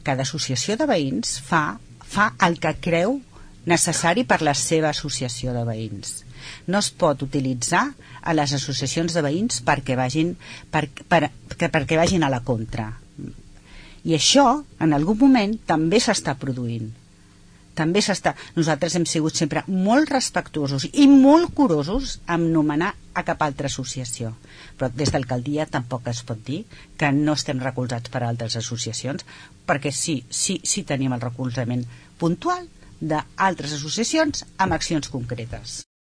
cada associació de veïns fa el que creu necessari per la seva associació de veïns. No es pot utilitzar a les associacions de veïns perquè vagin a la contra. I això en algun moment també s'està produint. Nosaltres hem sigut sempre molt respectuosos i molt curosos amb nomenar a cap altra associació, però des d'alcaldia tampoc es pot dir que no estem recolzats per altres associacions, perquè sí tenim el recolzament puntual d'altres associacions amb accions concretes.